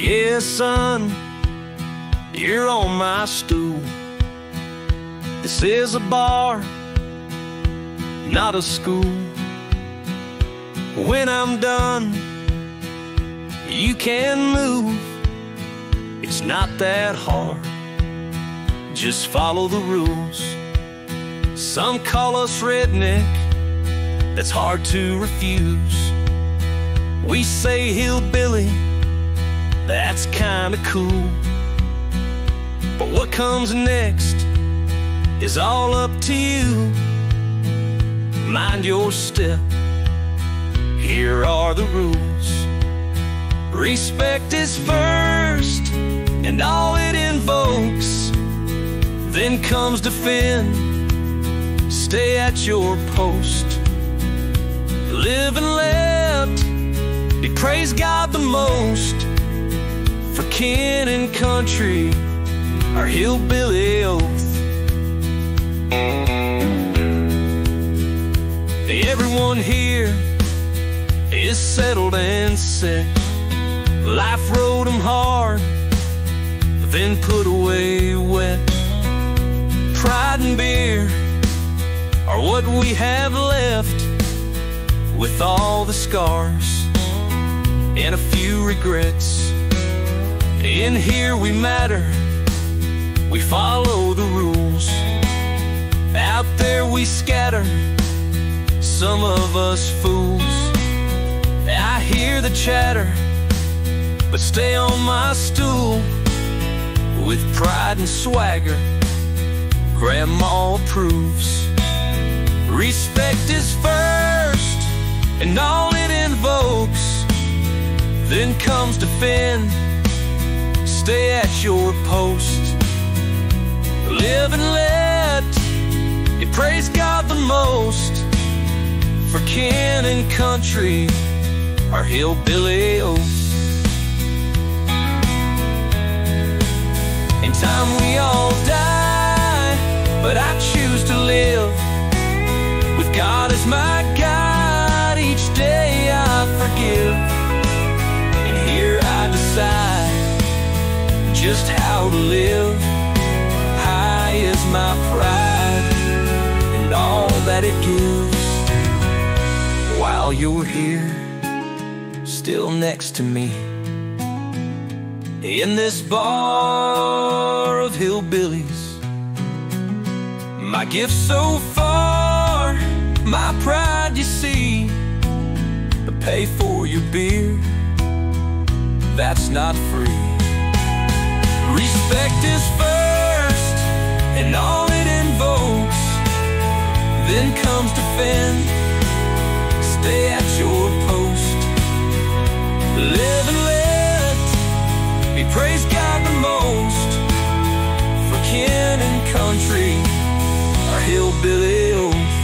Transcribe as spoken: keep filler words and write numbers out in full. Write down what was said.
Yeah, son, you're on my stool. This is a bar, not a school. When I'm done, you can move. It's not that hard, just follow the rules. Some call us redneck, that's hard to refuse. We say hillbilly, that's kinda cool. But what comes next is all up to you. Mind your step, here are the rules. Respect is first, and all it invokes. Then comes defend, stay at your post. Live and let, you praise God the most. For kin and country, our hillbilly oath. Everyone here is settled and set. Life rode them hard, then put away wet. Pride and beer are what we have left, with all the scars and a few regrets. In here we matter, we follow the rules. Out there we scatter, some of us fools. I hear the chatter, but stay on my stool. With pride and swagger, Grandma approves. Respect is first, and all it invokes. Then comes defend, stay at your post. Live and let, you praise God the most. For kin and country, our hillbilly oath. In time we all die, but I choose to live. With God as my guide, each day I forgive. And here I decide just how to live. High is my pride, and all that it gives. While you're here, still next to me, in this bar of hillbillies. My gift so far, my pride you see. But pay for your beer, that's not free. Respect is first, and all it invokes. Then comes defend, stay at your post. Live and let, we praise God the most. For kin and country, our hillbilly oath.